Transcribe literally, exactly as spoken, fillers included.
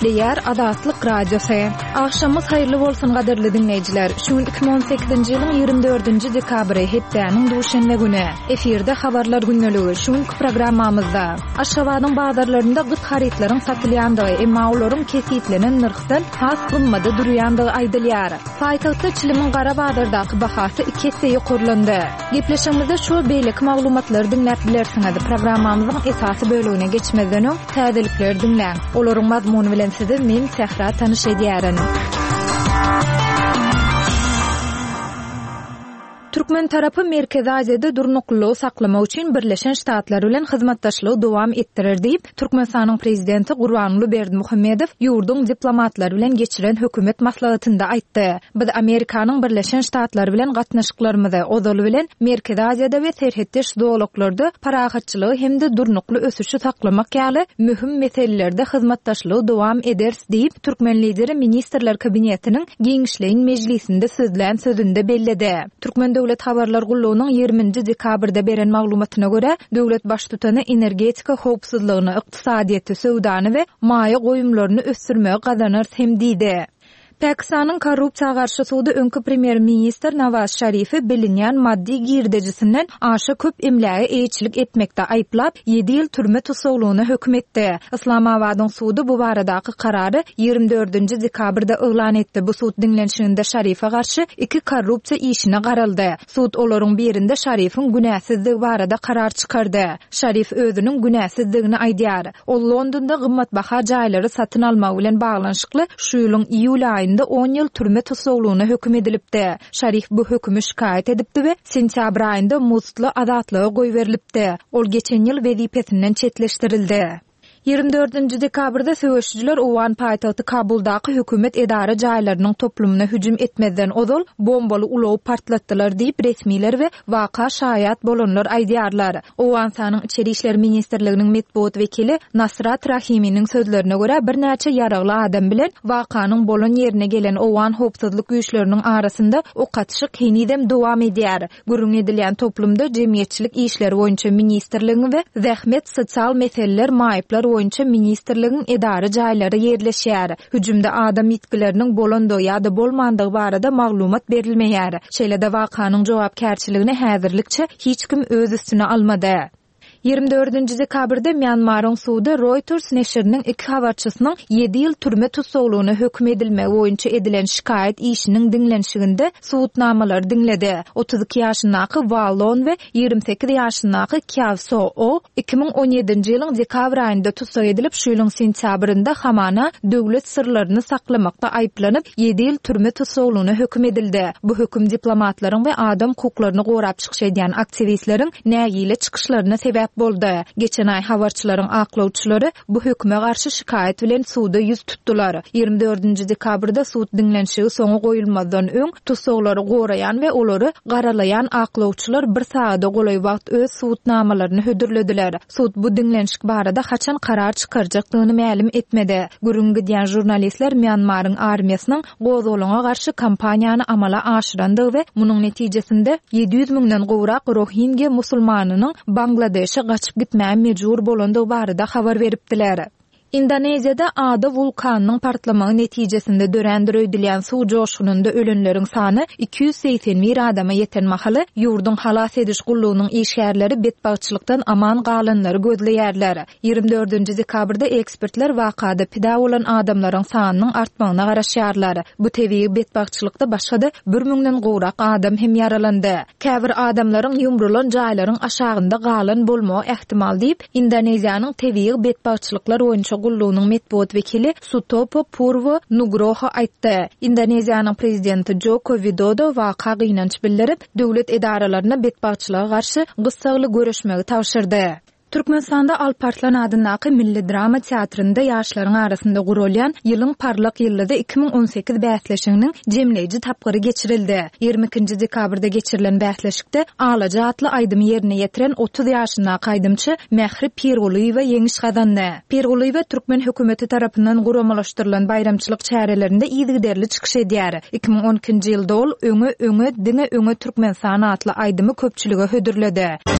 Diýär Azatlyk Radiosu. Akşamyz haýyrly bolsun gaderli dinleýijiler. Şu iki bin on sekizinji ýylyň ýygrimi dördünji dekabry hepdäniň duşanba güni. Eferde habarlar günneligi. Şu programmamyzda Aşgabatyň bazarlarynda gyt haritlaryň satylýandygy, emma olaryň kesitlenen narhdan has gymmaty durýandygy aýdylýar. Paýtagtda çilimiň gara bazardaky bahasy iki hesse ýokurlandy. Gepleşigimizde şu beýlik maglumatlary dinläp bilersiňiz. Programmamyzyň esasy bölügine geçmeden öň täzelikler dinläň. Olaryň mazmuny bilen sizi men Sehra tanyş edýärin. Türkmen tarapy Merkezi Aziýada durnuklygy saklamak üçin Birleşen Ştatlar bilen hyzmatdaşlygy dowam etdirir diýip Türkmenistanyň prezidenti Gurbanuly Berdimuhammedow ýurdun diplomatlary bilen geçiren hökümet maslahatynda aýtdy. Biz Amerikanyň Birleşen Ştatlar bilen gatnaşyklarymyzy odaly bilen Merkezi Aziýada we serhetdeş dowluklarda parahatçylygy hemde durnukly ösüşi saklamak ýaly mühim meselelerde hyzmatdaşlygy dowam ederiz diýip Türkmen lideri Ministrler Kabinetiniň Giňişleýin Mejlisinde sözlän sözünde belledi. Türkmen Döwlet Habarlar Gullugynyň ýygrimiňi dekabrda beren maglumatyna görä, döwlet baş tutany energetika howpsuzlygyny, ykdysadyýety, söwdany we maýa goýumlaryny ösdürmegi gazanýar hem diýdi. Pakistanyň korrupsiýa garşy sudy öňkü premier minister Nawaz Şerifi bilinýän maddi girdejisinden aşa köp emläge eýçilik etmekde aýplap ýedi ýyl türme tutsagylygyna hökm etdi. Islamabadyň sudy bu baradaky karary ýygrimi dördünji dekabrda eglan etdi. Bu sud dinlenşiginde Şerife garşy iki korrupsiýa işine garaldy. Sud olaryň birinde Şerifiň günäsizligi barada karar çykardy. Şerif özüniň günäsizligini aýdýar. Ol Londonda gymmatbaha jaýlary satyn almak bilen baglanşykly şu ýylyň iýul aýynda on ýyl türme tutsagylygyna hökm edilipdi. Şerif bu hökümi şikayet edipdi we sentýabr aýynda muztly azatlyga goýberilipdi. Ol geçen ýyl wezipesinden çetleşdirildi. ýygrimi dördünji dekabrda söwüşçüler Owan paýtagty Kabuldaky hökümet edara jaýlarynyň toplumuna hüjüm etmezden ozal bombaly ulow partlatdylar diýip resmiler we waka şaýat bolanlar aýdýarlar. Owan sanyň içeri işler ministrliginiň medpuat wekili Nasrat Rahimiň sözlerine görä bir näçe ýaragly adam bilen wakanyň bolan ýerine gelen Owan howpsuzlyk güýçleriniň arasynda okatyşyk henidem dowam edýär. Gürrüň edilýän toplumda jemgyýetçilik işleri boýunça ministrligiň we zähmet sosial meseleler maýyplar boýunça ministerligiň edara jaýlary ýerleşýär. Hüjümde adam ýetkileriniň bolandygy ýa-da bolmandygy barada maglumat berilmeýär. Şeýle-de wakanyň jogapkärçiligini häzirlikçe hiç kim öz üstüne almady. ýygrimi dördünji dekabrda Myanmaryň sudy Reuters neşriniň iki habarçysynyň ýedi ýyl türme tutsagylygyna hökm edilmegi boýunça edilen şikayet işiniň dinlenşiginde suwutnamalar dinledi. otuz iki ýaşyndaky Wallon we ýygrimi sekiz ýaşyndaky Kyavso o iki bin on ýedinji ýylyň dekabr aýynda tutsak edilip şu ýylyň sentýabrynda Hamana döwlet sırlaryny saklamakda aýplanyp ýedi ýyl türme tutsagylygyna hökm edildi. Bu hökm diplomatlaryň we adam hukuklaryny gorap çykyş edýän aktivistleriň nägile çykyşlaryna sebäp boldy. Geçen ay habarçylaryň aklawçylary bu höküme garşy şikayet bilen suda ýüz tutdular. ýygrimi dördünji dekabrda sud dinlenşigi soňa goýulmadan öň tutsaglary goraýan we olary garalaýan aklawçylar bir saada golay wagt öz suwutnamalaryny hödürlediler. Sud bu dinlenşik barada haçan karar çykarjakdygyny ma'lum etmedi. Gürrüň gidýän jurnalistler Myanmaryň armiýasynyň gozulagyna garşy kampaniýany amala aşyrandygy we munyň netijesinde ýedi ýüz müňden gowrak Rohingya musulmanynyň Bangladeşe gaçyp gitmäge mejbur bolandygy barada habar beripdiler. Indoneziýada ada vulkanynyň partlamagy netijesinde dörendir öýdilýän suw joşgununda ölenleriň sany iki ýüz seksen bir adama ýeten mahaly ýurdun halas ediş gullugynyň işgärleri betbagçylykdan aman galanlary gözleýärler. ýygrimi dördünji dekabrda ekspertler wakada pida bolan adamlaryň sanynyň artmagyna garaşýarlar. Bu tebii betbagçylykda başga-da bir müňden gowrak adam hem yaralandy. Käbir adamlaryň ýumrulan jaýlaryň aşagynda galan bolmagy ähtimal diýip Indoneziýanyň tebii betbagçylyklar boýunça gullugynyň medpuat wekili Sutopo Purwo Nugroho aýtdy. Indoneziýanyň prezidenti Joko Widodo waka gynanç bildirip döwlet edaralaryna betbagçylyga garşy gysgaly görüşmegi tapşyrdy. Türkmenistanda Alparslan adyndaky milli drama teatrynda ýaşlaryň arasynda gurulýan ýylyň parlak ýyllyda iki bin on sekiz bäsleşiginiň jemleýiji tapgyry geçirildi. ýygrimi ikinji dekabrda geçirilen bäsleşikde Alaja atly aýdymy ýerine ýetiren otuz ýaşyndaky aýdymçy Mähri Pirguliýewa ýeňiş gazandy. Pirguliýewa türkmen hökümeti tarapyndan guramalaşdyrylan bayramçylyk çärelerinde ýygyderli çykyş edýär. iki bin on ikinji ýylda ol öňe öňe diňe öňe Türkmen sanaty atly aýdymy köpçülige hödürledi.